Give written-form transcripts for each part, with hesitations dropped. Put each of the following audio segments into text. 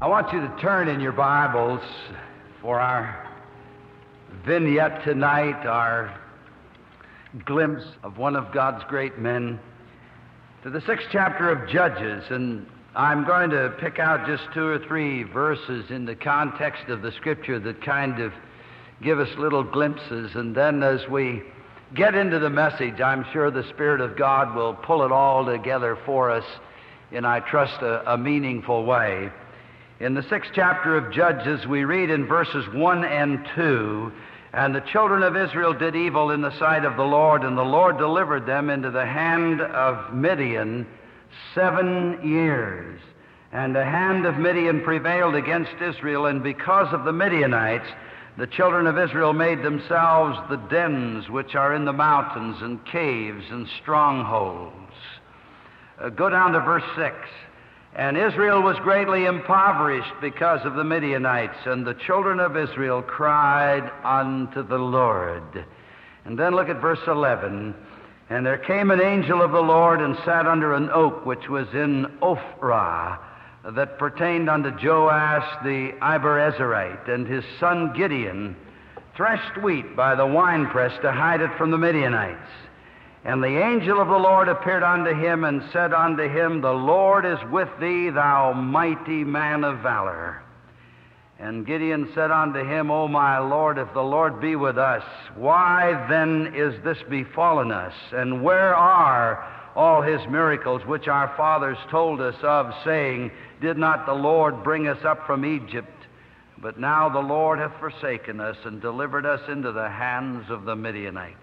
I want you to turn in your Bibles for our vignette tonight, our glimpse of one of God's great men, to the 6th chapter of Judges. And I'm going to pick out just 2 or 3 verses in the context of the Scripture that kind of give us little glimpses. And then as we get into the message, I'm sure the Spirit of God will pull it all together for us in, I trust, a meaningful way. In the 6th chapter of Judges, we read in verses 1 and 2, "And the children of Israel did evil in the sight of the Lord, and the Lord delivered them into the hand of Midian 7 years. And the hand of Midian prevailed against Israel, and because of the Midianites, the children of Israel made themselves the dens which are in the mountains, and caves and strongholds." Go down to verse 6. "And Israel was greatly impoverished because of the Midianites, and the children of Israel cried unto the Lord." And then look at verse 11. "And there came an angel of the Lord and sat under an oak which was in Ophrah, that pertained unto Joash the Abiezrite, and his son Gideon threshed wheat by the winepress to hide it from the Midianites. And the angel of the Lord appeared unto him and said unto him, The Lord is with thee, thou mighty man of valor. And Gideon said unto him, O my Lord, if the Lord be with us, why then is this befallen us? And where are all his miracles which our fathers told us of, saying, Did not the Lord bring us up from Egypt? But now the Lord hath forsaken us and delivered us into the hands of the Midianites.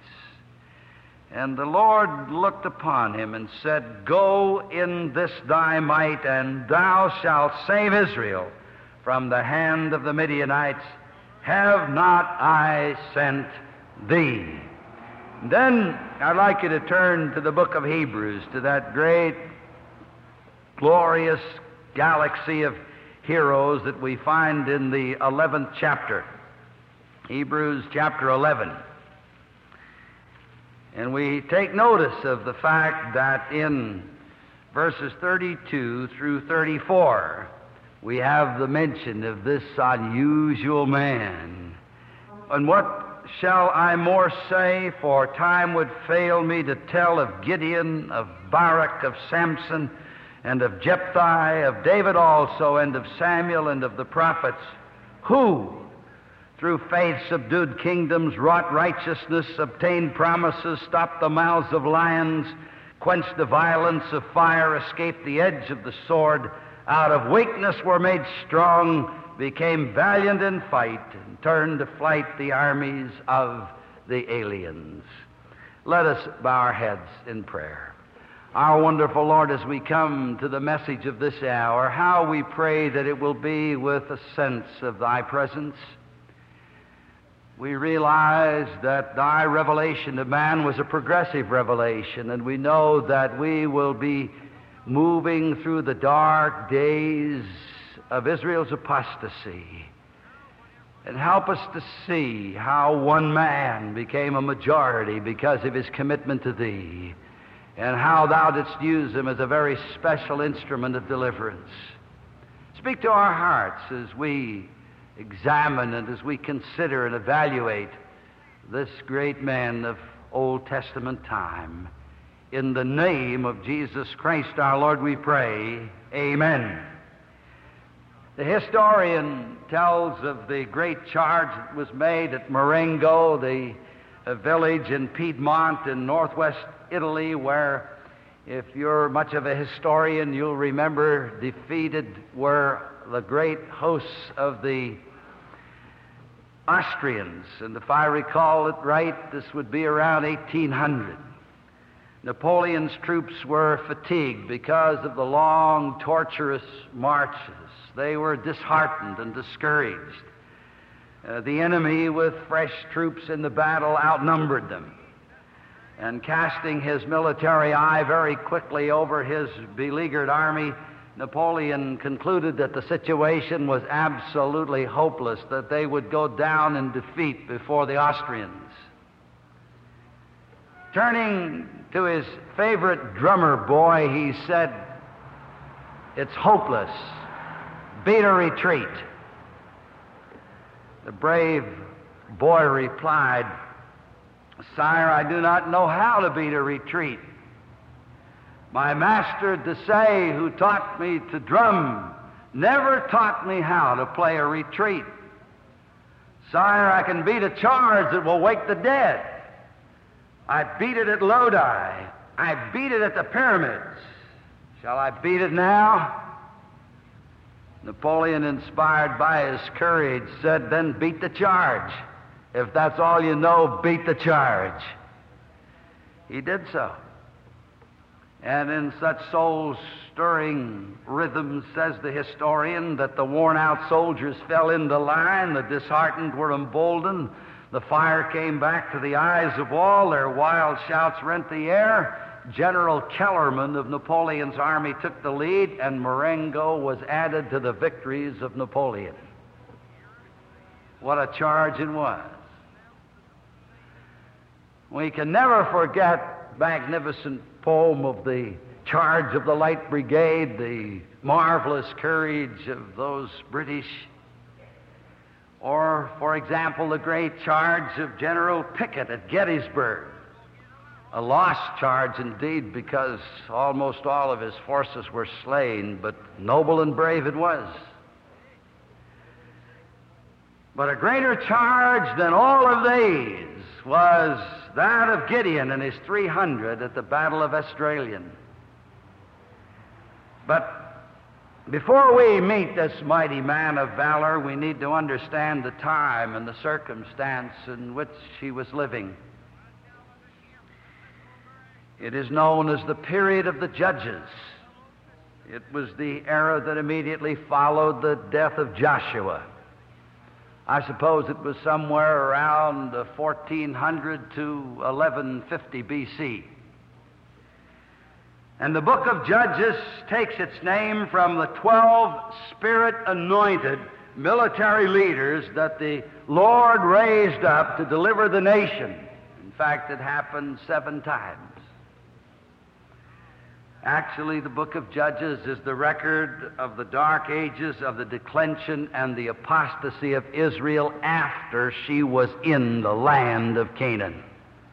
And the Lord looked upon him and said, Go in this thy might, and thou shalt save Israel from the hand of the Midianites. Have not I sent thee?" Then I'd like you to turn to the book of Hebrews, to that great, glorious galaxy of heroes that we find in the 11th chapter. Hebrews chapter 11. And we take notice of the fact that in verses 32 through 34, we have the mention of this unusual man. "And what shall I more say? For time would fail me to tell of Gideon, of Barak, of Samson, and of Jephthah, of David also, and of Samuel, and of the prophets, who through faith subdued kingdoms, wrought righteousness, obtained promises, stopped the mouths of lions, quenched the violence of fire, escaped the edge of the sword, out of weakness were made strong, became valiant in fight, and turned to flight the armies of the aliens." Let us bow our heads in prayer. Our wonderful Lord, as we come to the message of this hour, how we pray that it will be with a sense of thy presence. We realize that thy revelation to man was a progressive revelation, and we know that we will be moving through the dark days of Israel's apostasy. And help us to see how one man became a majority because of his commitment to thee, and how thou didst use him as a very special instrument of deliverance. Speak to our hearts as we examine and as we consider and evaluate this great man of Old Testament time. In the name of Jesus Christ our Lord we pray, amen. The historian tells of the great charge that was made at Marengo, a village in Piedmont in northwest Italy, where, if you're much of a historian, you'll remember defeated were the great hosts of the Austrians. And if I recall it right, this would be around 1800. Napoleon's troops were fatigued because of the long, torturous marches. They were disheartened and discouraged. The enemy, with fresh troops in the battle, outnumbered them. And casting his military eye very quickly over his beleaguered army, Napoleon concluded that the situation was absolutely hopeless, that they would go down in defeat before the Austrians. Turning to his favorite drummer boy, he said, "It's hopeless. beat a retreat. The brave boy replied, "Sire, I do not know how to beat a retreat. My master Desaix, who taught me to drum, never taught me how to play a retreat. Sire, I can beat a charge that will wake the dead. I beat it at Lodi. I beat it at the pyramids. Shall I beat it now?" Napoleon, inspired by his courage, said, "Then beat the charge. If that's all you know, beat the charge." He did so. And in such soul-stirring rhythms, says the historian, that the worn-out soldiers fell into line, the disheartened were emboldened, the fire came back to the eyes of all, their wild shouts rent the air. General Kellerman of Napoleon's army took the lead, and Marengo was added to the victories of Napoleon. What a charge it was. We can never forget the magnificent poem of the charge of the Light Brigade, the marvelous courage of those British, or, for example, the great charge of General Pickett at Gettysburg. A lost charge indeed, because almost all of his forces were slain, but noble and brave it was. But a greater charge than all of these was that of Gideon and his 300 at the Battle of Esdraelon. But before we meet this mighty man of valor, we need to understand the time and the circumstance in which he was living. It is known as the period of the Judges. It was the era that immediately followed the death of Joshua. I suppose it was somewhere around 1400 to 1150 B.C. And the book of Judges takes its name from the 12 Spirit-anointed military leaders that the Lord raised up to deliver the nation. In fact, it happened 7 times. Actually, the book of Judges is the record of the dark ages of the declension and the apostasy of Israel after she was in the land of Canaan.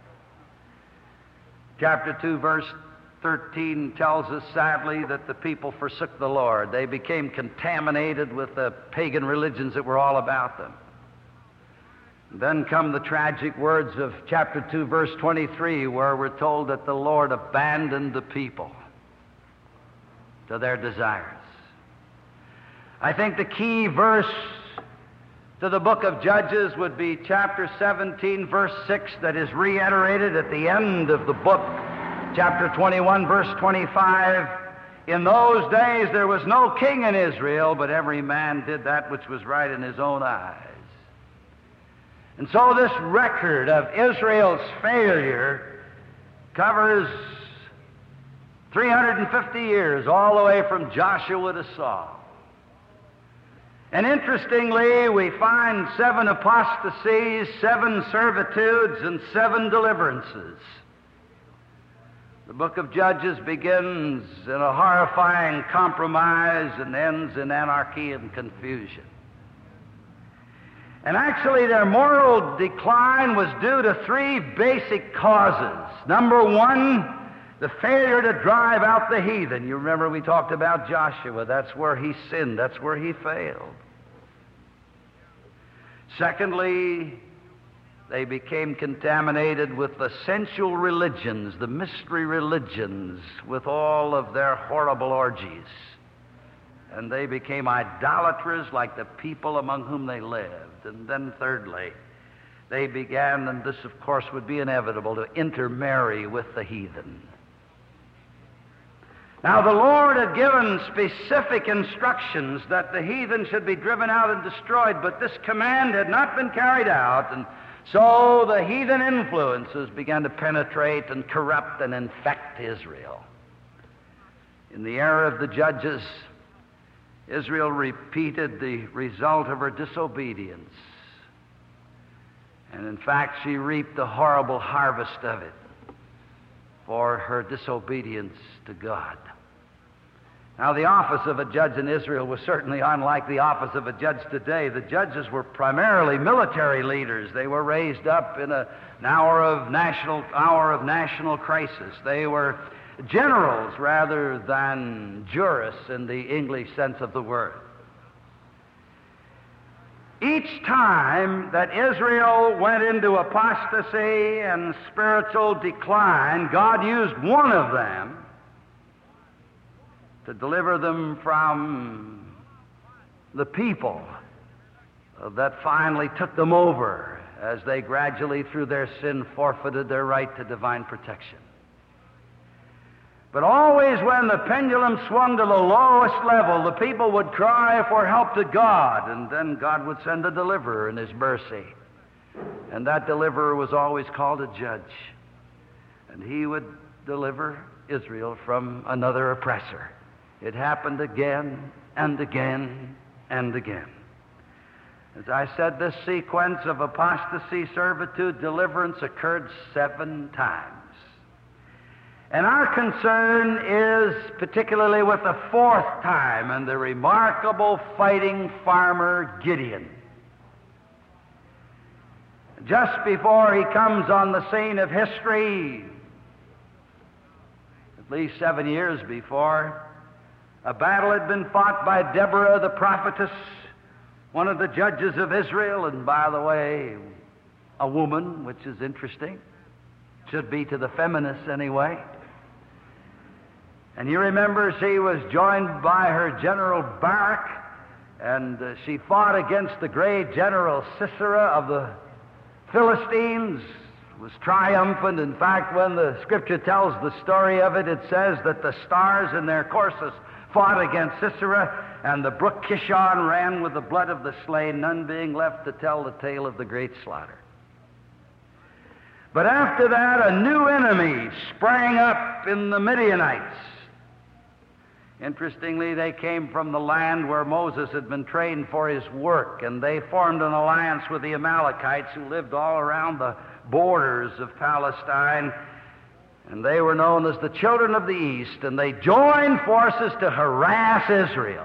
Chapter 2, verse 13 tells us sadly that the people forsook the Lord. They became contaminated with the pagan religions that were all about them. Then come the tragic words of chapter 2, verse 23, where we're told that the Lord abandoned the people to their desires. I think the key verse to the book of Judges would be chapter 17, verse 6, that is reiterated at the end of the book, chapter 21, verse 25. In those days there was no king in Israel, but every man did that which was right in his own eyes. And so this record of Israel's failure covers 350 years, all the way from Joshua to Saul. And interestingly, we find 7 apostasies, 7 servitudes, and 7 deliverances. The book of Judges begins in a horrifying compromise and ends in anarchy and confusion. And actually, their moral decline was due to 3 basic causes. Number 1, the failure to drive out the heathen. You remember we talked about Joshua. That's where he sinned. That's where he failed. Secondly, they became contaminated with the sensual religions, the mystery religions, with all of their horrible orgies. And they became idolaters like the people among whom they lived. And then thirdly, they began, and this of course would be inevitable, to intermarry with the heathen. Now, the Lord had given specific instructions that the heathen should be driven out and destroyed, but this command had not been carried out, and so the heathen influences began to penetrate and corrupt and infect Israel. In the era of the Judges, Israel repeated the result of her disobedience, and in fact, she reaped the horrible harvest of it for her disobedience to God. Now, the office of a judge in Israel was certainly unlike the office of a judge today. The judges were primarily military leaders. They were raised up in an hour of national crisis. They were generals rather than jurists in the English sense of the word. Each time that Israel went into apostasy and spiritual decline, God used one of them to deliver them from the people that finally took them over as they gradually, through their sin, forfeited their right to divine protection. But always when the pendulum swung to the lowest level, the people would cry for help to God, and then God would send a deliverer in His mercy. And that deliverer was always called a judge. And he would deliver Israel from another oppressor. It happened again and again and again. As I said, this sequence of apostasy, servitude, deliverance occurred 7 times. And our concern is particularly with the 4th time and the remarkable fighting farmer Gideon. Just before he comes on the scene of history, at least 7 years before, a battle had been fought by Deborah the prophetess, one of the judges of Israel, and by the way, a woman, which is interesting. Should be to the feminists anyway. And you remember she was joined by her General Barak, and she fought against the great General Sisera of the Philistines, was triumphant. In fact, when the Scripture tells the story of it, it says that the stars in their courses fought against Sisera, and the brook Kishon ran with the blood of the slain, none being left to tell the tale of the great slaughter. But after that, a new enemy sprang up in the Midianites. Interestingly, they came from the land where Moses had been trained for his work, and they formed an alliance with the Amalekites who lived all around the borders of Palestine, and they were known as the children of the East, and they joined forces to harass Israel.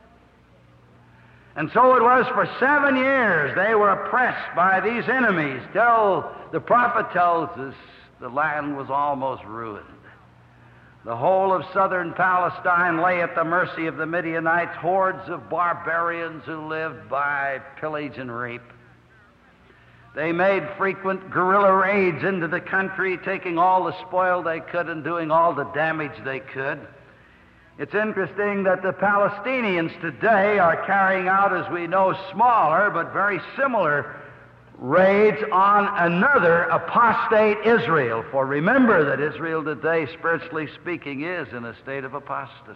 And so it was for 7 years they were oppressed by these enemies, till the prophet tells us the land was almost ruined. The whole of southern Palestine lay at the mercy of the Midianites, hordes of barbarians who lived by pillage and rape. They made frequent guerrilla raids into the country, taking all the spoil they could and doing all the damage they could. It's interesting that the Palestinians today are carrying out, as we know, smaller but very similar raids on another apostate Israel. For remember that Israel today, spiritually speaking, is in a state of apostasy.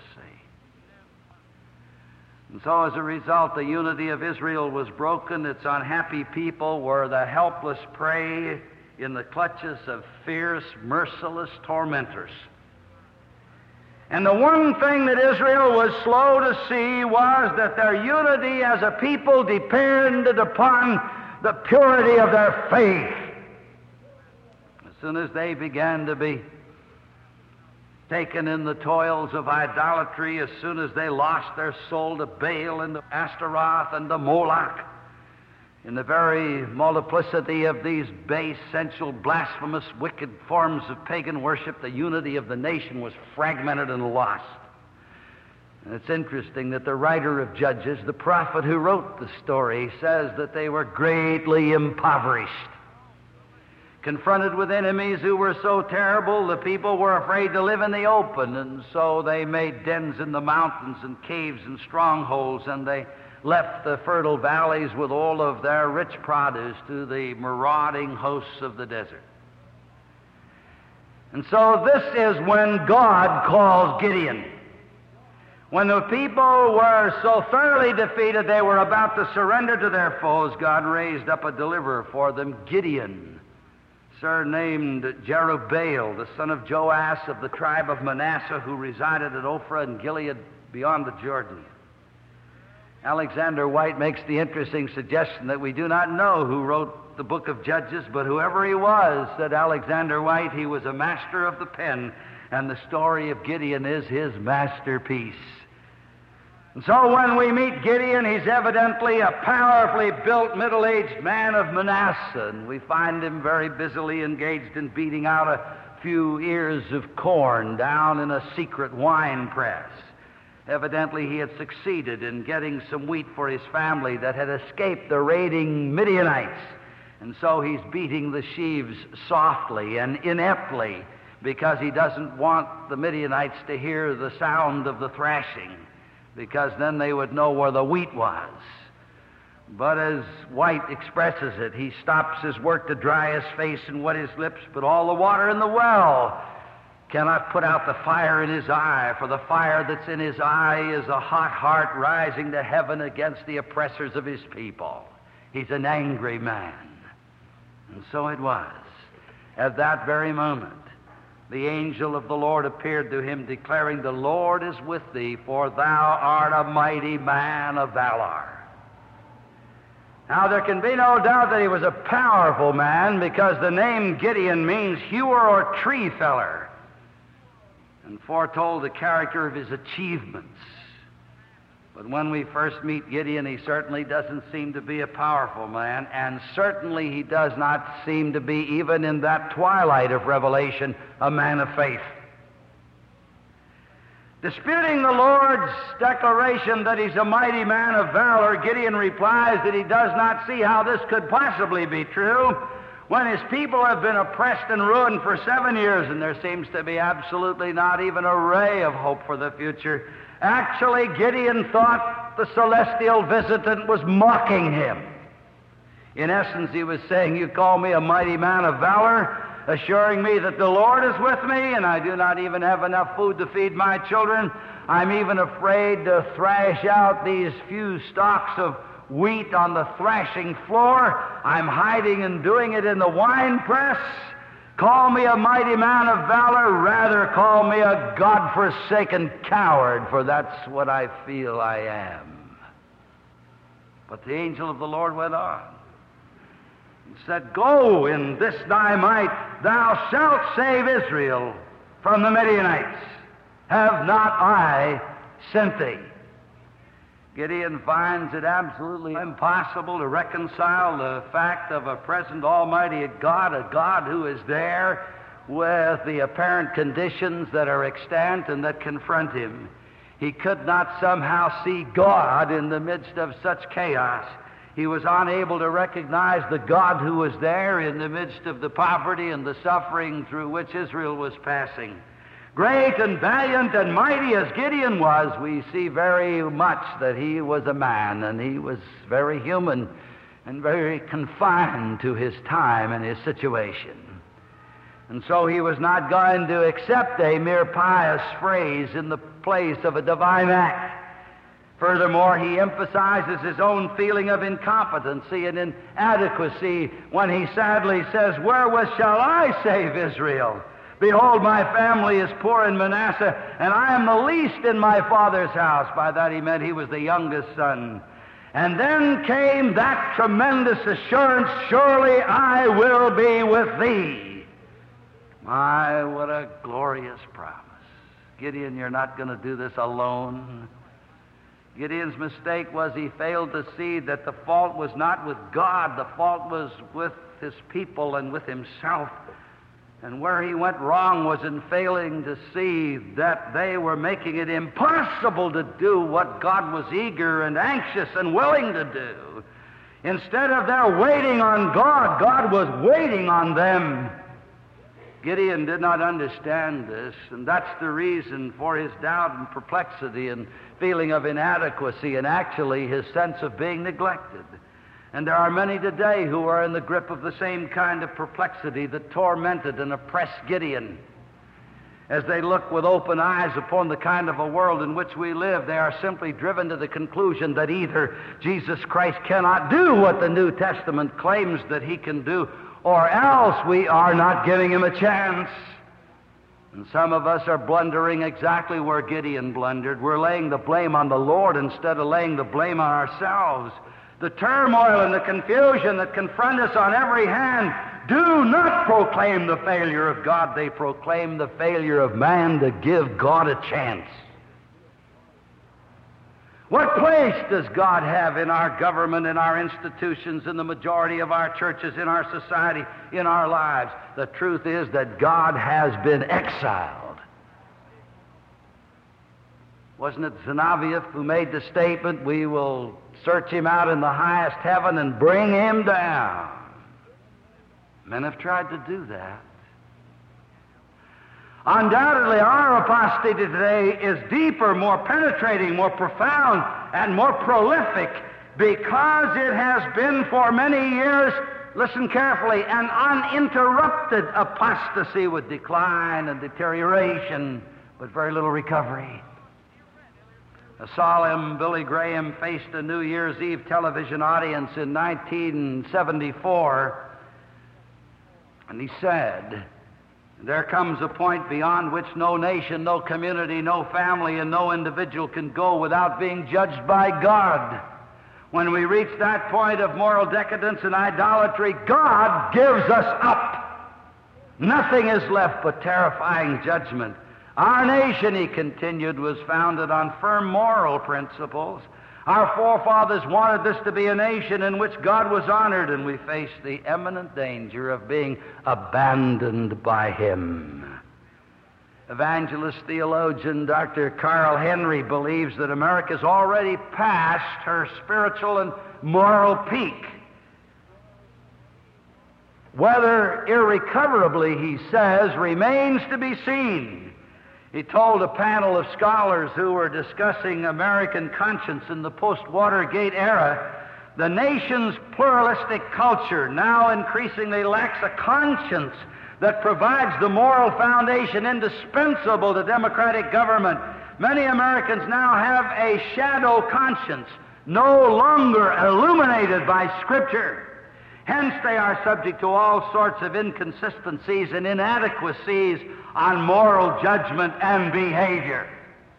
And so as a result, the unity of Israel was broken. Its unhappy people were the helpless prey in the clutches of fierce, merciless tormentors. And the one thing that Israel was slow to see was that their unity as a people depended upon the purity of their faith. As soon as they began to be taken in the toils of idolatry, as soon as they lost their soul to Baal and to Ashtaroth and to Moloch, in the very multiplicity of these base, sensual, blasphemous, wicked forms of pagan worship, the unity of the nation was fragmented and lost. And it's interesting that the writer of Judges, the prophet who wrote the story, says that they were greatly impoverished. Confronted with enemies who were so terrible, the people were afraid to live in the open, and so they made dens in the mountains and caves and strongholds, and they left the fertile valleys with all of their rich produce to the marauding hosts of the desert. And so this is when God calls Gideon. When the people were so thoroughly defeated they were about to surrender to their foes, God raised up a deliverer for them, Gideon, surnamed Jerubbaal, the son of Joash of the tribe of Manasseh, who resided at Ophrah and Gilead beyond the Jordan. Alexander White makes the interesting suggestion that we do not know who wrote the book of Judges, but whoever he was, said Alexander White, he was a master of the pen, and the story of Gideon is his masterpiece. And so when we meet Gideon, he's evidently a powerfully built, middle-aged man of Manasseh, and we find him very busily engaged in beating out a few ears of corn down in a secret wine press. Evidently, he had succeeded in getting some wheat for his family that had escaped the raiding Midianites, and so he's beating the sheaves softly and ineptly because he doesn't want the Midianites to hear the sound of the thrashing, because then they would know where the wheat was. But as White expresses it, he stops his work to dry his face and wet his lips, but all the water in the well cannot put out the fire in his eye, for the fire that's in his eye is a hot heart rising to heaven against the oppressors of his people. He's an angry man. And so it was. At that very moment, the angel of the Lord appeared to him, declaring, "The Lord is with thee, for thou art a mighty man of valor." Now, there can be no doubt that he was a powerful man, because the name Gideon means hewer or tree feller, and foretold the character of his achievements. But when we first meet Gideon, he certainly doesn't seem to be a powerful man, and certainly he does not seem to be, even in that twilight of revelation, a man of faith. Disputing the Lord's declaration that he's a mighty man of valor, Gideon replies that he does not see how this could possibly be true when his people have been oppressed and ruined for 7 years, and there seems to be absolutely not even a ray of hope for the future. Actually, Gideon thought the celestial visitant was mocking him. In essence, he was saying, "You call me a mighty man of valor, assuring me that the Lord is with me, and I do not even have enough food to feed my children. I'm even afraid to thrash out these few stalks of wheat on the thrashing floor. I'm hiding and doing it in the wine press. Call me a mighty man of valor, rather call me a God-forsaken coward, for that's what I feel I am." But the angel of the Lord went on and said, "Go in this thy might, thou shalt save Israel from the Midianites. Have not I sent thee?" Gideon finds it absolutely impossible to reconcile the fact of a present almighty God, a God who is there, with the apparent conditions that are extant and that confront him. He could not somehow see God in the midst of such chaos. He was unable to recognize the God who was there in the midst of the poverty and the suffering through which Israel was passing. Great and valiant and mighty as Gideon was, we see very much that he was a man, and he was very human and very confined to his time and his situation. And so he was not going to accept a mere pious phrase in the place of a divine act. Furthermore, he emphasizes his own feeling of incompetency and inadequacy when he sadly says, "Wherewith shall I save Israel? Behold, my family is poor in Manasseh, and I am the least in my father's house." By that he meant he was the youngest son. And then came that tremendous assurance, "Surely I will be with thee." My, what a glorious promise. Gideon, you're not going to do this alone. Gideon's mistake was he failed to see that the fault was not with God, the fault was with his people and with himself. And where he went wrong was in failing to see that they were making it impossible to do what God was eager and anxious and willing to do. Instead of their waiting on God, God was waiting on them. Gideon did not understand this, and that's the reason for his doubt and perplexity and feeling of inadequacy and actually his sense of being neglected. And there are many today who are in the grip of the same kind of perplexity that tormented and oppressed Gideon. As they look with open eyes upon the kind of a world in which we live, they are simply driven to the conclusion that either Jesus Christ cannot do what the New Testament claims that he can do, or else we are not giving him a chance. And some of us are blundering exactly where Gideon blundered. We're laying the blame on the Lord instead of laying the blame on ourselves. The turmoil and the confusion that confront us on every hand do not proclaim the failure of God. They proclaim the failure of man to give God a chance. What place does God have in our government, in our institutions, in the majority of our churches, in our society, in our lives? The truth is that God has been exiled. Wasn't it Zinoviev who made the statement, we will search him out in the highest heaven and bring him down? Men have tried to do that. Undoubtedly, our apostasy today is deeper, more penetrating, more profound, and more prolific because it has been for many years, listen carefully, an uninterrupted apostasy with decline and deterioration, but very little recovery. A solemn Billy Graham faced a New Year's Eve television audience in 1974, and he said, there comes a point beyond which no nation, no community, no family, and no individual can go without being judged by God. When we reach that point of moral decadence and idolatry, God gives us up. Nothing is left but terrifying judgment. Our nation, he continued, was founded on firm moral principles. Our forefathers wanted this to be a nation in which God was honored, and we face the imminent danger of being abandoned by Him. Evangelist theologian Dr. Carl Henry believes that America's already passed her spiritual and moral peak. Whether irrecoverably, he says, remains to be seen. He told a panel of scholars who were discussing American conscience in the post-Watergate era, the nation's pluralistic culture now increasingly lacks a conscience that provides the moral foundation indispensable to democratic government. Many Americans now have a shadow conscience, no longer illuminated by Scripture. Hence, they are subject to all sorts of inconsistencies and inadequacies on moral judgment and behavior.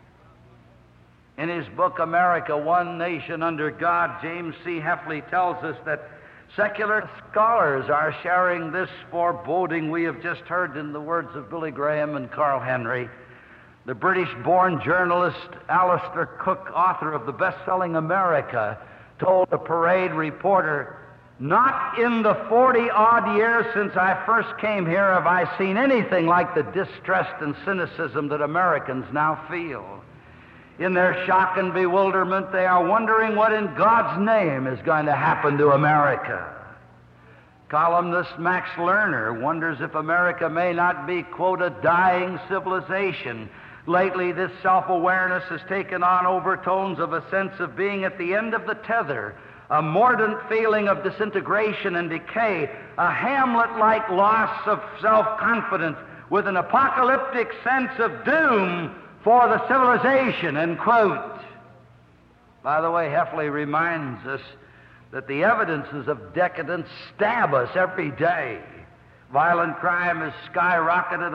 In his book, America, One Nation Under God, James C. Heffley tells us that secular scholars are sharing this foreboding we have just heard in the words of Billy Graham and Carl Henry. The British-born journalist Alistair Cook, author of the best-selling America, told a parade reporter, not in the 40-odd years since I first came here have I seen anything like the distrust and cynicism that Americans now feel. In their shock and bewilderment, they are wondering what in God's name is going to happen to America. Columnist Max Lerner wonders if America may not be, quote, a dying civilization. Lately, this self-awareness has taken on overtones of a sense of being at the end of the tether, a mordant feeling of disintegration and decay, a Hamlet-like loss of self-confidence with an apocalyptic sense of doom for the civilization, end quote. By the way, Heffley reminds us that the evidences of decadence stab us every day. Violent crime has skyrocketed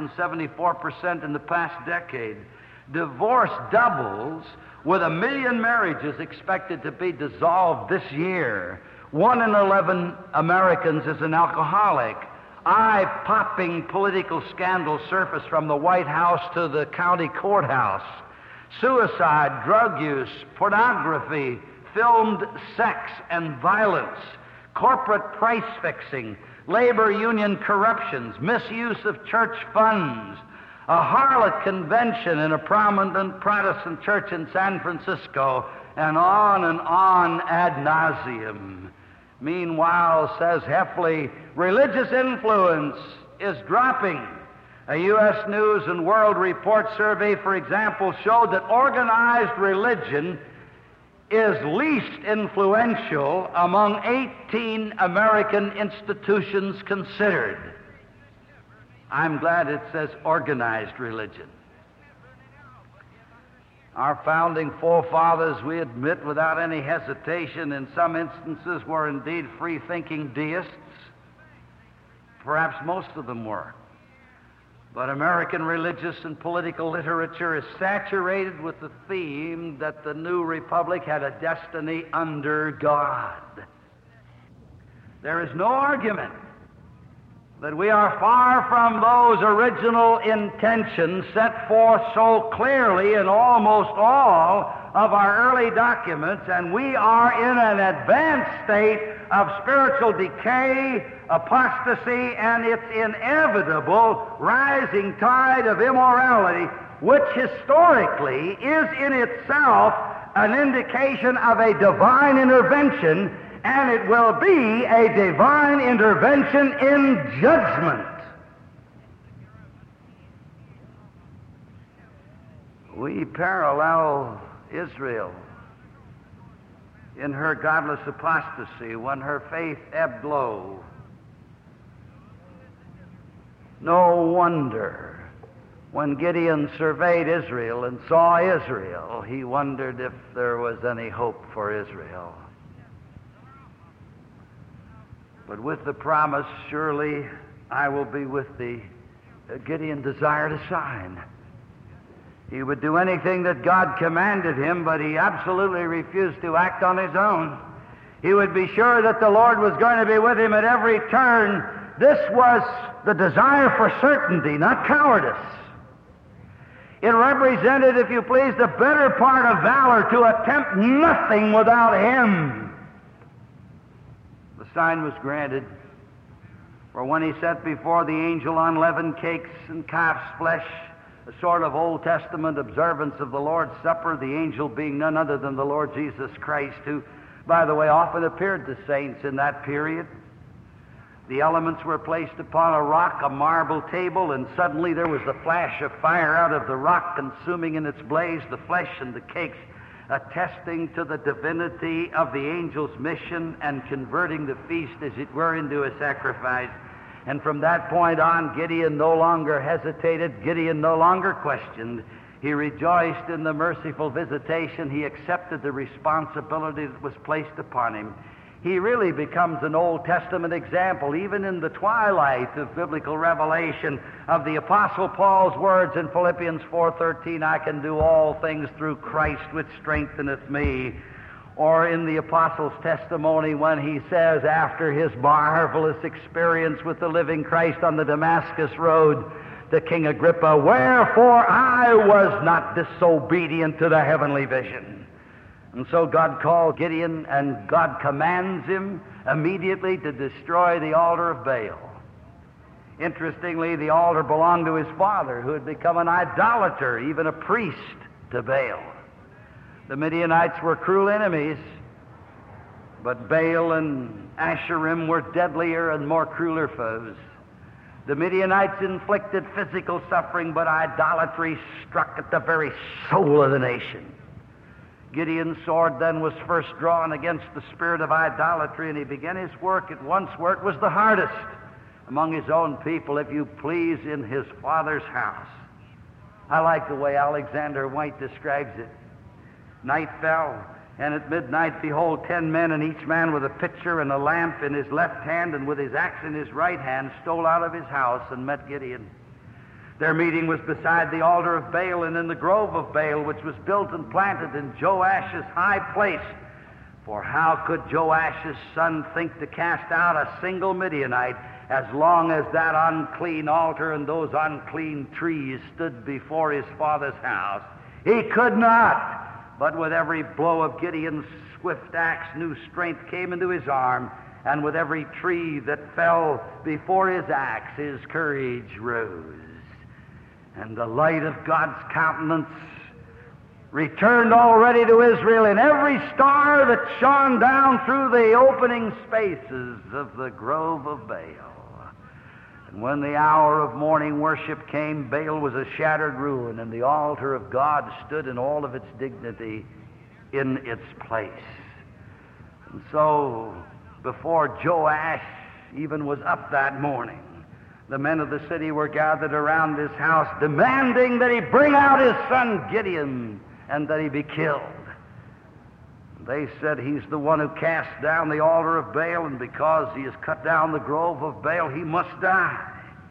174% in the past decade. Divorce doubles, with 1 million marriages expected to be dissolved this year. 1 in 11 Americans is an alcoholic. Eye-popping political scandals surface from the White House to the county courthouse. Suicide, drug use, pornography, filmed sex and violence, corporate price fixing, labor union corruptions, misuse of church funds, a harlot convention in a prominent Protestant church in San Francisco, and on ad nauseum. Meanwhile, says Heffley, religious influence is dropping. A U.S. News and World Report survey, for example, showed that organized religion is least influential among 18 American institutions considered. I'm glad it says organized religion. Our founding forefathers, we admit without any hesitation, in some instances were indeed free-thinking deists. Perhaps most of them were. But American religious and political literature is saturated with the theme that the new republic had a destiny under God. There is no argument that we are far from those original intentions set forth so clearly in almost all of our early documents, and we are in an advanced state of spiritual decay, apostasy, and its inevitable rising tide of immorality, which historically is in itself an indication of a divine intervention, and it will be a divine intervention in judgment. We parallel Israel in her godless apostasy when her faith ebbed low. No wonder when Gideon surveyed Israel and saw Israel, he wondered if there was any hope for Israel. But with the promise, surely I will be with thee, Gideon desired a sign. He would do anything that God commanded him, but he absolutely refused to act on his own. He would be sure that the Lord was going to be with him at every turn. This was the desire for certainty, not cowardice. It represented, if you please, the better part of valor, to attempt nothing without him. The sign was granted, for when he set before the angel unleavened cakes and calf's flesh, a sort of Old Testament observance of the Lord's Supper, the angel being none other than the Lord Jesus Christ, who, by the way, often appeared to saints in that period. The elements were placed upon a rock, a marble table, and suddenly there was the flash of fire out of the rock, consuming in its blaze the flesh and the cakes, attesting to the divinity of the angel's mission and converting the feast, as it were, into a sacrifice. And from that point on, Gideon no longer hesitated. Gideon no longer questioned. He rejoiced in the merciful visitation. He accepted the responsibility that was placed upon him. He really becomes an Old Testament example, even in the twilight of biblical revelation, of the Apostle Paul's words in Philippians 4:13, I can do all things through Christ which strengtheneth me. Or in the Apostle's testimony when he says, after his marvelous experience with the living Christ on the Damascus road, to King Agrippa, wherefore I was not disobedient to the heavenly vision. And so God called Gideon, and God commands him immediately to destroy the altar of Baal. Interestingly, the altar belonged to his father, who had become an idolater, even a priest to Baal. The Midianites were cruel enemies, but Baal and Asherim were deadlier and more crueler foes. The Midianites inflicted physical suffering, but idolatry struck at the very soul of the nation. Gideon's sword then was first drawn against the spirit of idolatry, and he began his work at once where it was the hardest, among his own people, if you please, in his father's house. I like the way Alexander White describes it. Night fell, and at midnight, behold, 10 men, and each man with a pitcher and a lamp in his left hand, and with his axe in his right hand, stole out of his house and met Gideon. Their meeting was beside the altar of Baal and in the grove of Baal, which was built and planted in Joash's high place. For how could Joash's son think to cast out a single Midianite as long as that unclean altar and those unclean trees stood before his father's house? He could not. But with every blow of Gideon's swift axe, new strength came into his arm, and with every tree that fell before his axe, his courage rose. And the light of God's countenance returned already to Israel in every star that shone down through the opening spaces of the grove of Baal. And when the hour of morning worship came, Baal was a shattered ruin, and the altar of God stood in all of its dignity in its place. And so, before Joash even was up that morning, the men of the city were gathered around his house, demanding that he bring out his son Gideon and that he be killed. They said, he's the one who cast down the altar of Baal, and because he has cut down the grove of Baal, he must die.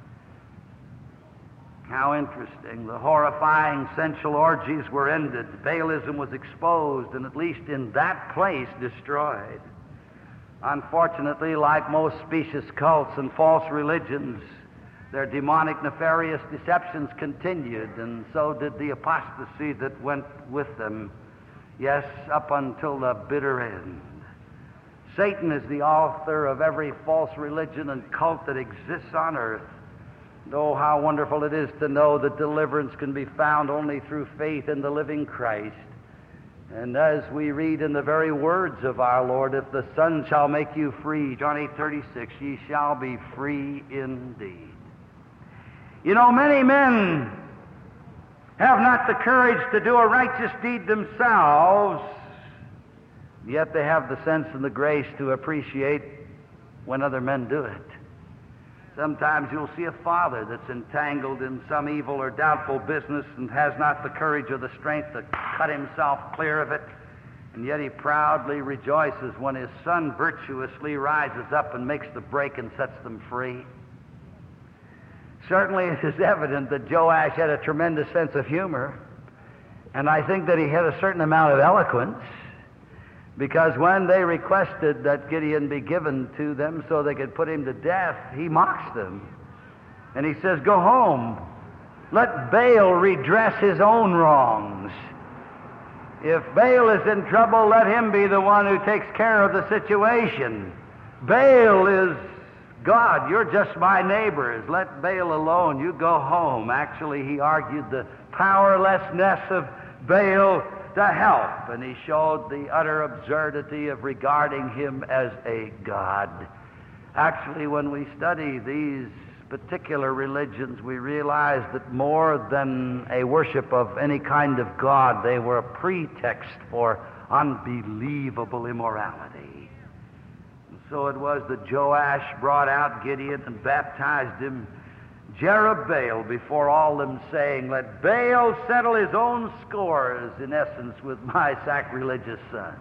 How interesting. The horrifying sensual orgies were ended. Baalism was exposed, and at least in that place destroyed. Unfortunately, like most specious cults and false religions, their demonic, nefarious deceptions continued, and so did the apostasy that went with them. Yes, up until the bitter end. Satan is the author of every false religion and cult that exists on earth. And oh, how wonderful it is to know that deliverance can be found only through faith in the living Christ. And as we read in the very words of our Lord, if the Son shall make you free, John 8:36, ye shall be free indeed. You know, many men have not the courage to do a righteous deed themselves, yet they have the sense and the grace to appreciate when other men do it. Sometimes you'll see a father that's entangled in some evil or doubtful business and has not the courage or the strength to cut himself clear of it, and yet he proudly rejoices when his son virtuously rises up and makes the break and sets them free. Certainly it is evident that Joash had a tremendous sense of humor, and I think that he had a certain amount of eloquence, because when they requested that Gideon be given to them so they could put him to death, he mocks them. And he says, go home. Let Baal redress his own wrongs. If Baal is in trouble, let him be the one who takes care of the situation. Baal is God. You're just my neighbors. Let Baal alone. You go home. Actually, he argued the powerlessness of Baal to help, and he showed the utter absurdity of regarding him as a god. Actually, when we study these particular religions, we realize that more than a worship of any kind of god, they were a pretext for unbelievable immorality. And so it was that Joash brought out Gideon and baptized him Jerubbaal before all them, saying, let Baal settle his own scores, in essence, with my sacrilegious son.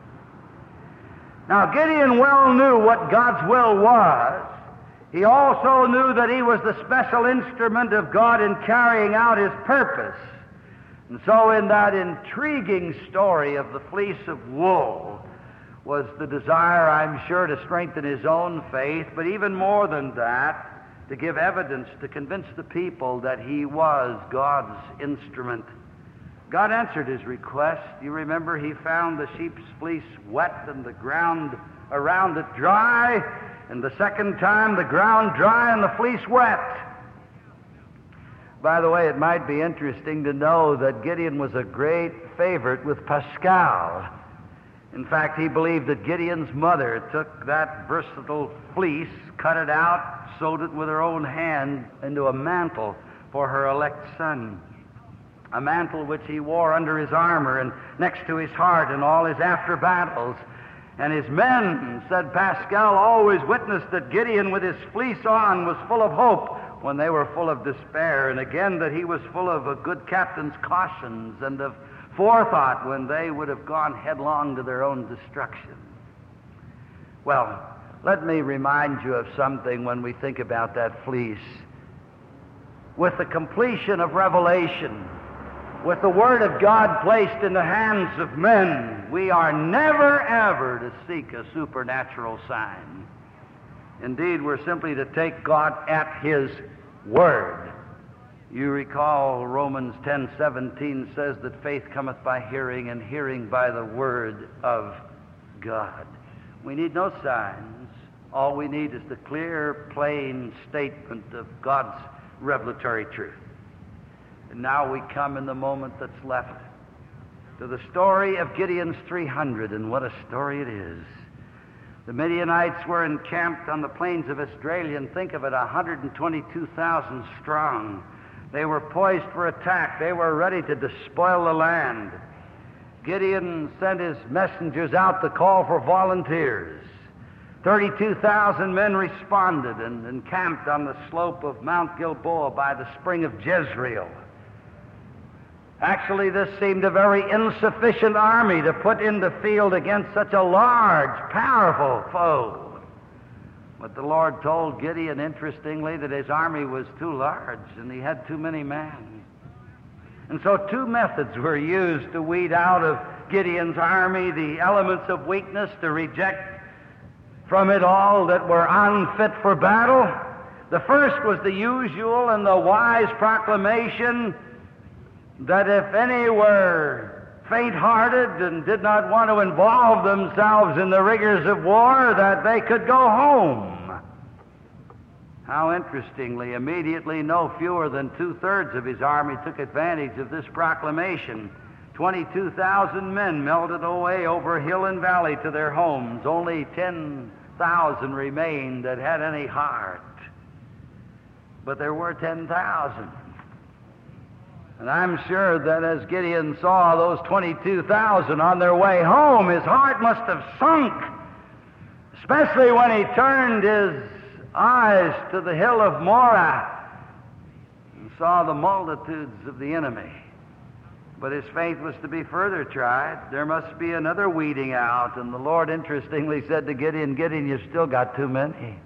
Now, Gideon well knew what God's will was. He also knew that he was the special instrument of God in carrying out his purpose. And so in that intriguing story of the fleece of wool was the desire, I'm sure, to strengthen his own faith, but even more than that, to give evidence to convince the people that he was God's instrument. God answered his request. You remember he found the sheep's fleece wet and the ground around it dry, and the second time the ground dry and the fleece wet. By the way, it might be interesting to know that Gideon was a great favorite with Pascal. In fact, he believed that Gideon's mother took that versatile fleece, cut it out, sewed it with her own hand into a mantle for her elect son. A mantle which he wore under his armor and next to his heart in all his after battles. And his men, said Pascal, always witnessed that Gideon with his fleece on was full of hope when they were full of despair, and again that he was full of a good captain's cautions and of forethought when they would have gone headlong to their own destruction. Well, let me remind you of something when we think about that fleece. With the completion of Revelation, with the Word of God placed in the hands of men, we are never ever to seek a supernatural sign. Indeed, we're simply to take God at His Word. You recall Romans 10:17 says that faith cometh by hearing, and hearing by the Word of God. We need no signs. All we need is the clear, plain statement of God's revelatory truth. And now we come in the moment that's left to the story of Gideon's 300, and what a story it is. The Midianites were encamped on the plains of Esdraelon. Think of it, 122,000 strong. They were poised for attack. They were ready to despoil the land. Gideon sent his messengers out to call for volunteers. 32,000 men responded and encamped on the slope of Mount Gilboa by the spring of Jezreel. Actually, this seemed a very insufficient army to put in the field against such a large, powerful foe. But the Lord told Gideon, interestingly, that his army was too large and he had too many men. And so two methods were used to weed out of Gideon's army the elements of weakness, to reject from it all that were unfit for battle. The first was the usual and the wise proclamation that if any were faint-hearted and did not want to involve themselves in the rigors of war, that they could go home. How interestingly, immediately no fewer than 2/3 of his army took advantage of this proclamation. 22,000 men melted away over hill and valley to their homes. Only 10,000 remained that had any heart. But there were 10,000. And I'm sure that as Gideon saw those 22,000 on their way home, his heart must have sunk, especially when he turned his eyes to the hill of Morah and saw the multitudes of the enemy. But his faith was to be further tried. There must be another weeding out. And the Lord interestingly said to Gideon, "Gideon, you've still got too many."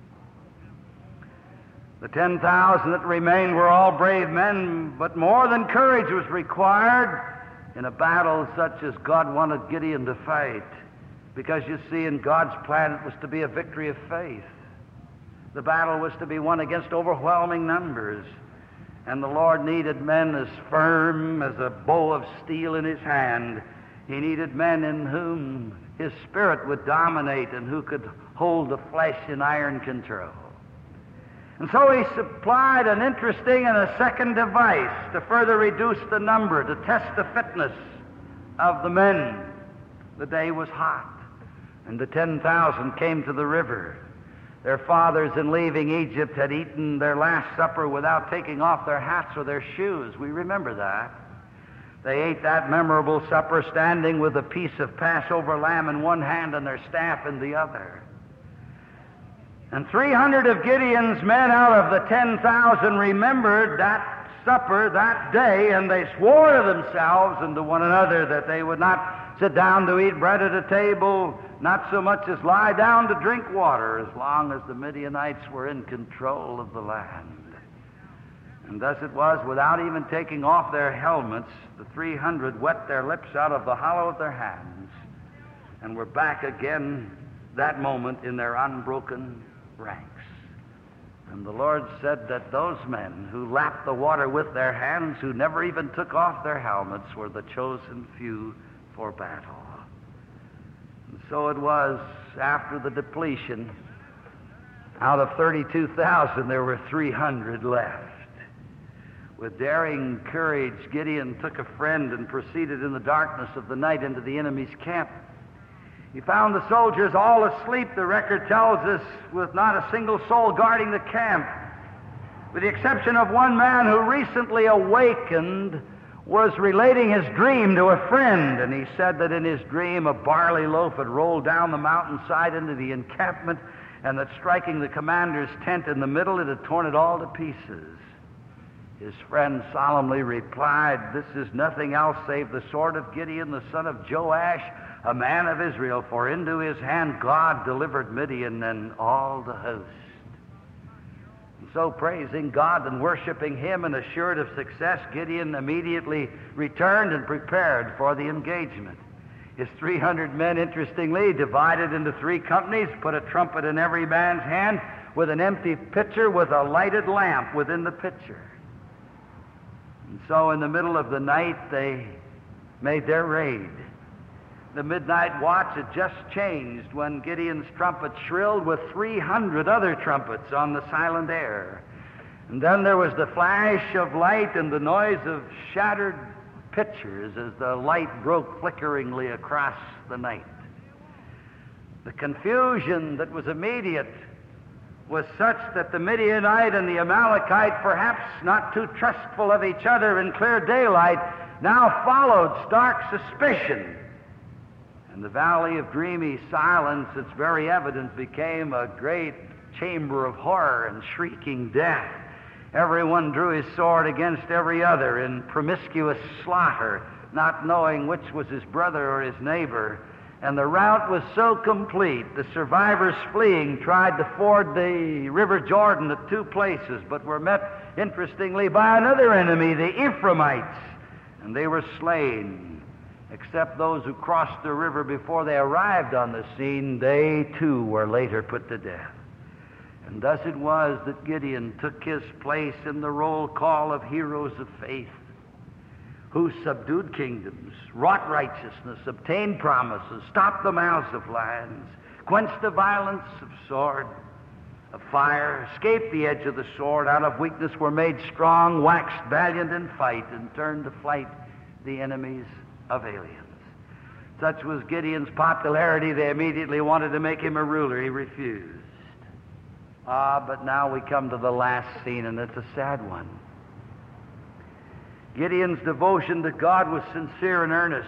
The 10,000 that remained were all brave men, but more than courage was required in a battle such as God wanted Gideon to fight. Because you see, in God's plan it was to be a victory of faith. The battle was to be won against overwhelming numbers. And the Lord needed men as firm as a bow of steel in his hand. He needed men in whom his spirit would dominate and who could hold the flesh in iron control. And so he supplied an interesting and a second device to further reduce the number, to test the fitness of the men. The day was hot, and the 10,000 came to the river. Their fathers, in leaving Egypt, had eaten their last supper without taking off their hats or their shoes. We remember that. They ate that memorable supper standing with a piece of Passover lamb in one hand and their staff in the other. And 300 of Gideon's men out of the 10,000 remembered that supper that day, and they swore to themselves and to one another that they would not sit down to eat bread at a table, not so much as lie down to drink water, as long as the Midianites were in control of the land. And thus it was, without even taking off their helmets, the 300 wet their lips out of the hollow of their hands and were back again that moment in their unbroken ranks. And the Lord said that those men who lapped the water with their hands, who never even took off their helmets, were the chosen few for battle. And so it was, after the depletion, out of 32,000 there were 300 left. With daring courage, Gideon took a friend and proceeded in the darkness of the night into the enemy's camp. He found the soldiers all asleep, the record tells us, with not a single soul guarding the camp, with the exception of one man who recently awakened was relating his dream to a friend, and he said that in his dream a barley loaf had rolled down the mountainside into the encampment, and that striking the commander's tent in the middle, it had torn it all to pieces. His friend solemnly replied, "This is nothing else save the sword of Gideon, the son of Joash, a man of Israel, for into his hand God delivered Midian and all the host." And so, praising God and worshiping him and assured of success, Gideon immediately returned and prepared for the engagement. His 300 men, interestingly, divided into 3 companies, put a trumpet in every man's hand with an empty pitcher with a lighted lamp within the pitcher. And so in the middle of the night they made their raid. The midnight watch had just changed when Gideon's trumpet shrilled with 300 other trumpets on the silent air. And then there was the flash of light and the noise of shattered pitchers as the light broke flickeringly across the night. The confusion that was immediate was such that the Midianite and the Amalekite, perhaps not too trustful of each other in clear daylight, now followed stark suspicion. And the valley of dreamy silence, its very evidence, became a great chamber of horror and shrieking death. Everyone drew his sword against every other in promiscuous slaughter, not knowing which was his brother or his neighbor. And the rout was so complete, the survivors fleeing tried to ford the river Jordan at 2 places, but were met, interestingly, by another enemy, the Ephraimites, and they were slain. Except those who crossed the river before they arrived on the scene, they too were later put to death. And thus it was that Gideon took his place in the roll call of heroes of faith, who subdued kingdoms, wrought righteousness, obtained promises, stopped the mouths of lions, quenched the violence of sword, of fire, escaped the edge of the sword, out of weakness were made strong, waxed valiant in fight, and turned to flight the enemies of aliens. Such was Gideon's popularity, they immediately wanted to make him a ruler. He refused. But now we come to the last scene, and it's a sad one. Gideon's devotion to God was sincere and earnest.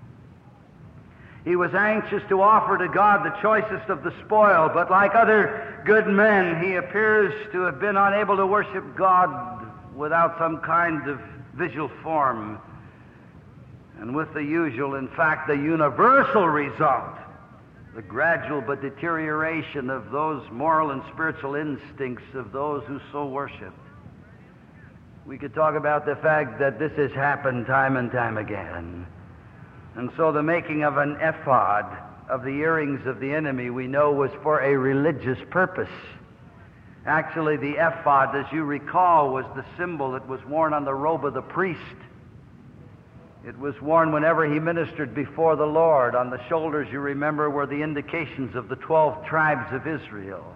He was anxious to offer to God the choicest of the spoil, but like other good men, he appears to have been unable to worship God without some kind of visual form, and with the usual, in fact, the universal result, the gradual but deterioration of those moral and spiritual instincts of those who so worshiped. We could talk about the fact that this has happened time and time again. And so the making of an ephod of the earrings of the enemy, we know, was for a religious purpose. Actually, the ephod, as you recall, was the symbol that was worn on the robe of the priest. It was worn whenever he ministered before the Lord. On the shoulders, you remember, were the indications of the 12 tribes of Israel.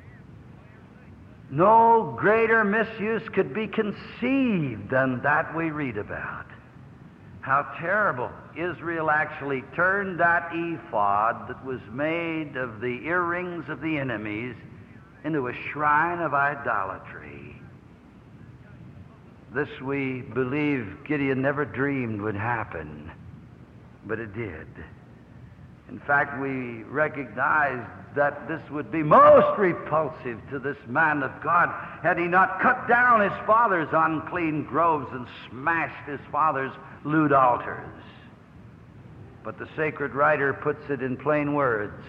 No greater misuse could be conceived than that we read about. How terrible. Israel actually turned that ephod that was made of the earrings of the enemies into a shrine of idolatry. This, we believe, Gideon never dreamed would happen, but it did. In fact, we recognize that this would be most repulsive to this man of God had he not cut down his father's unclean groves and smashed his father's lewd altars. But the sacred writer puts it in plain words.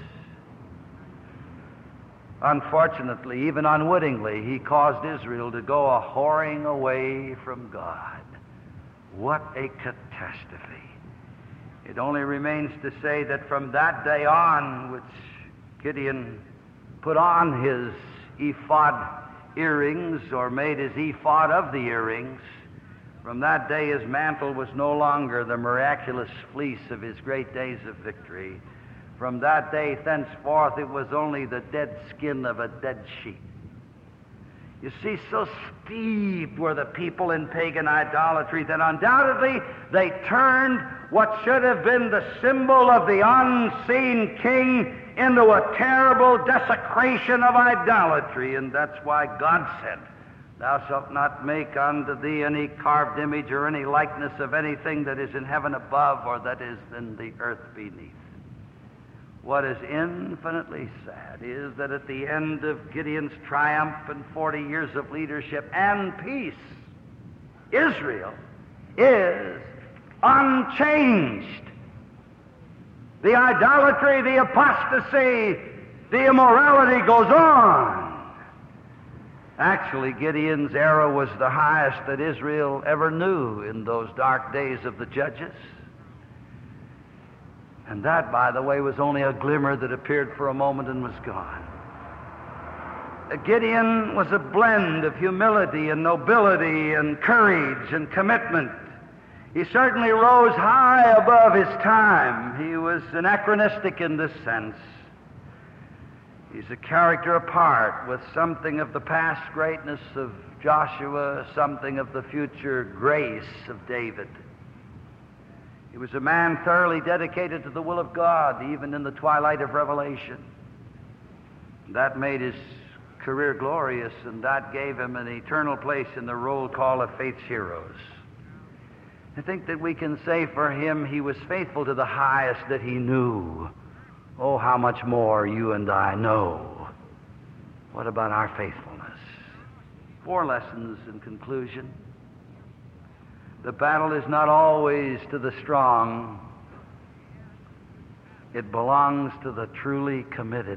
Unfortunately, even unwittingly, he caused Israel to go a whoring away from God. What a catastrophe. It only remains to say that from that day on, which Gideon put on his ephod earrings, or made his ephod of the earrings, from that day his mantle was no longer the miraculous fleece of his great days of victory. From that day thenceforth it was only the dead skin of a dead sheep. You see, so steeped were the people in pagan idolatry that undoubtedly they turned what should have been the symbol of the unseen king into a terrible desecration of idolatry. And that's why God said, "Thou shalt not make unto thee any carved image or any likeness of anything that is in heaven above or that is in the earth beneath." What is infinitely sad is that at the end of Gideon's triumph and 40 years of leadership and peace, Israel is unchanged. The idolatry, the apostasy, the immorality goes on. Actually, Gideon's era was the highest that Israel ever knew in those dark days of the Judges. And that, by the way, was only a glimmer that appeared for a moment and was gone. Gideon was a blend of humility and nobility and courage and commitment. He certainly rose high above his time. He was anachronistic in this sense. He's a character apart, with something of the past greatness of Joshua, something of the future grace of David. He was a man thoroughly dedicated to the will of God, even in the twilight of revelation. That made his career glorious, and that gave him an eternal place in the roll call of faith's heroes. I think that we can say for him he was faithful to the highest that he knew. Oh, how much more you and I know. What about our faithfulness? 4 lessons in conclusion. The battle is not always to the strong. It belongs to the truly committed.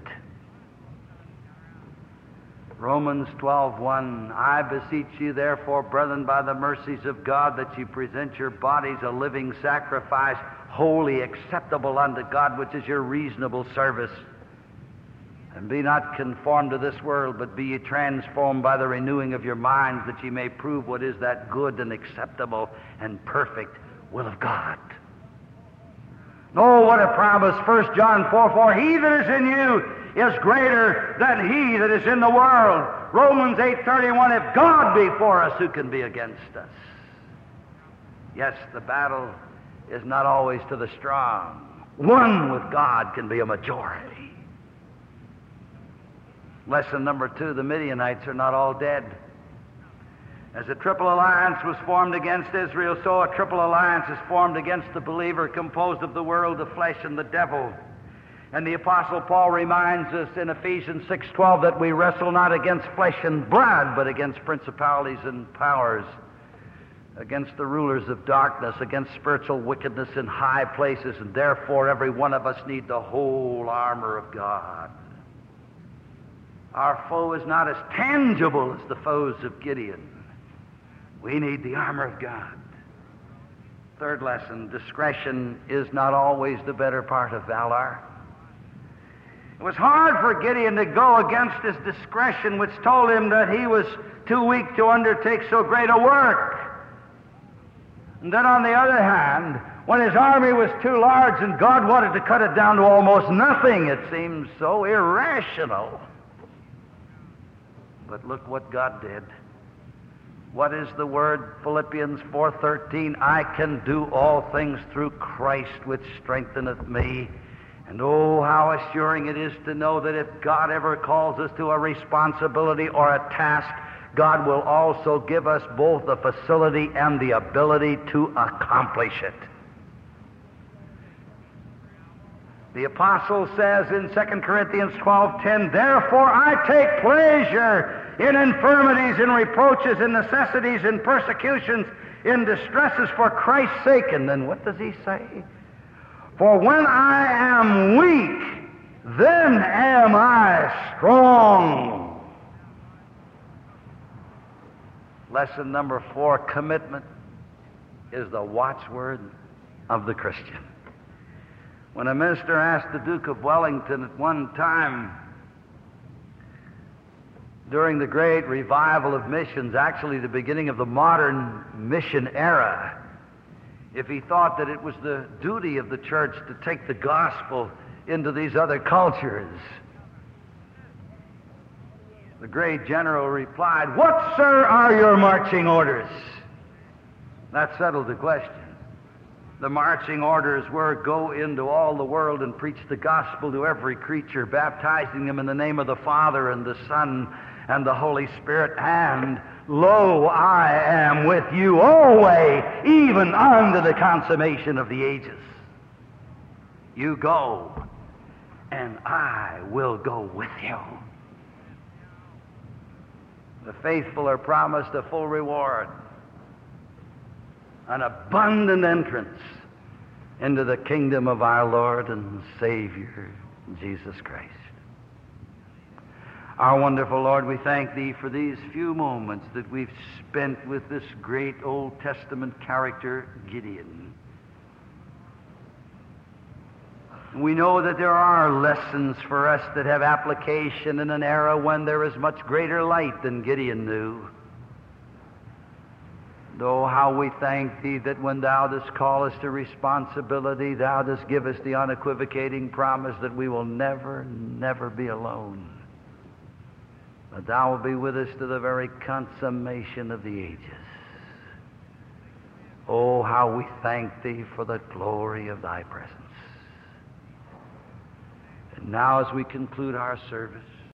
Romans 12:1, I beseech you, therefore, brethren, by the mercies of God, that you present your bodies a living sacrifice, holy, acceptable unto God, which is your reasonable service. And be not conformed to this world, but be ye transformed by the renewing of your minds, that ye may prove what is that good and acceptable and perfect will of God. Oh, what a promise. 1 John 4:4, he that is in you is greater than he that is in the world. Romans 8:31, if God be for us, who can be against us? Yes, the battle is not always to the strong. One with God can be a majority. Lesson number 2, the Midianites are not all dead. As a triple alliance was formed against Israel, so a triple alliance is formed against the believer, composed of the world, the flesh, and the devil. And the Apostle Paul reminds us in Ephesians 6:12 that we wrestle not against flesh and blood, but against principalities and powers, against the rulers of darkness, against spiritual wickedness in high places, and therefore every one of us need the whole armor of God. Our foe is not as tangible as the foes of Gideon. We need the armor of God. Third lesson, discretion is not always the better part of valor. It was hard for Gideon to go against his discretion, which told him that he was too weak to undertake so great a work. And then on the other hand, when his army was too large and God wanted to cut it down to almost nothing, it seemed so irrational. But look what God did. What is the word? Philippians 4:13, I can do all things through Christ which strengtheneth me. And oh, how assuring it is to know that if God ever calls us to a responsibility or a task, God will also give us both the facility and the ability to accomplish it. The apostle says in 2 Corinthians 12:10, therefore I take pleasure in infirmities, in reproaches, in necessities, in persecutions, in distresses for Christ's sake. And then what does he say? For when I am weak, then am I strong. Lesson number 4, commitment is the watchword of the Christian. When a minister asked the Duke of Wellington at one time, during the great revival of missions, actually the beginning of the modern mission era, if he thought that it was the duty of the church to take the gospel into these other cultures, the great general replied, what, sir, are your marching orders? That settled the question. The marching orders were, go into all the world and preach the gospel to every creature, baptizing them in the name of the Father and the Son and the Holy Spirit, and lo, I am with you always, even unto the consummation of the ages. You go, and I will go with you. The faithful are promised a full reward, an abundant entrance into the kingdom of our Lord and Savior, Jesus Christ. Our wonderful Lord, we thank Thee for these few moments that we've spent with this great Old Testament character, Gideon. We know that there are lessons for us that have application in an era when there is much greater light than Gideon knew. Though how we thank Thee that when Thou dost call us to responsibility, Thou dost give us the unequivocating promise that we will never, never be alone. That Thou will be with us to the very consummation of the ages. Oh, how we thank Thee for the glory of Thy presence. And now as we conclude our service,